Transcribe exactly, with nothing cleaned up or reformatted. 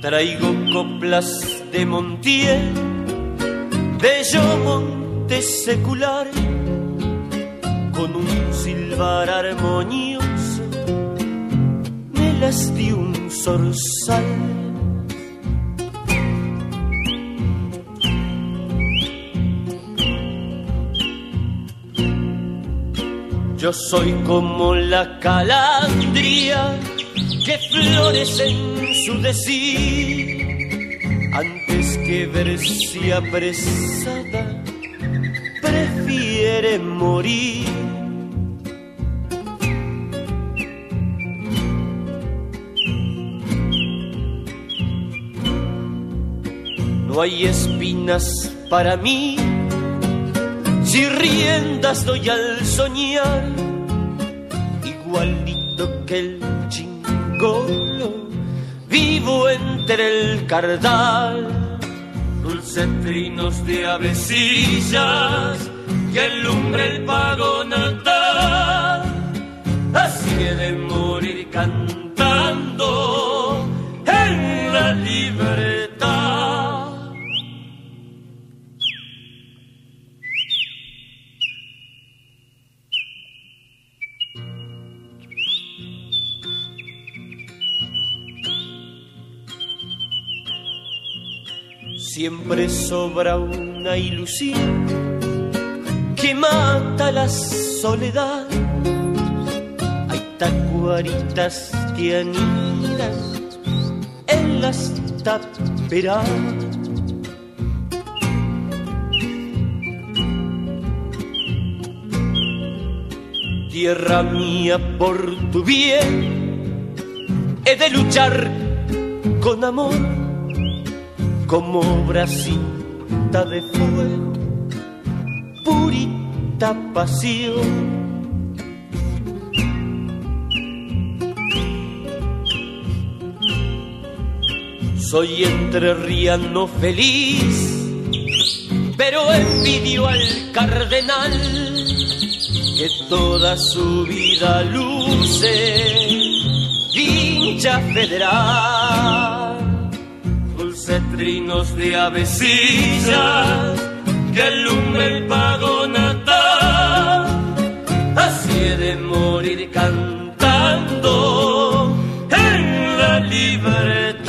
Traigo coplas de Montiel, bello monte secular, con un silbar armonioso me las dio un zorzal. Yo soy como la calandria que florece en su decir, antes que verse apresada prefiere morir. No hay espinas para mí, si riendas doy al soñar, igualito que el chingolo, vivo entre el cardal. Dulces trinos de avecillas que alumbra el pago natal, así he de morir cantando en la libertad. Siempre sobra una ilusión que mata la soledad. Hay tacuaritas que anidan en las taperas. Tierra mía, por tu bien he de luchar con amor, como bracita de fuego, purita pasión. Soy entrerriano feliz, pero envidio al cardenal que toda su vida luce hincha federal. Trinos de avecillas que alumbra el pago natal, así he de morir cantando en la libertad.